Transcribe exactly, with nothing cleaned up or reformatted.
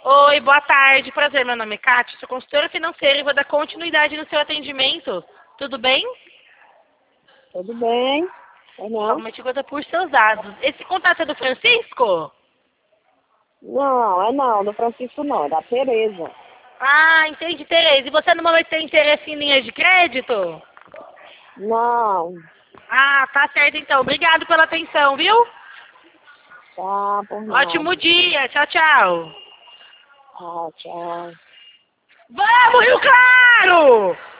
Oi, boa tarde. Prazer, meu nome é Kátia, sou consultora financeira e vou dar continuidade no seu atendimento. Tudo bem? Tudo bem? Ou não? Somente coisa por seus dados. Esse contato é do Francisco? Não, é não, do Francisco não, é da Tereza. Ah, entendi, Tereza. E você no momento tem interesse em linha de crédito? Não, Ah, tá certo então. Obrigado pela atenção, viu? tá, por Ótimo nada. dia. Tchau, tchau. Tchau, tchau. Vamos, Rio Claro!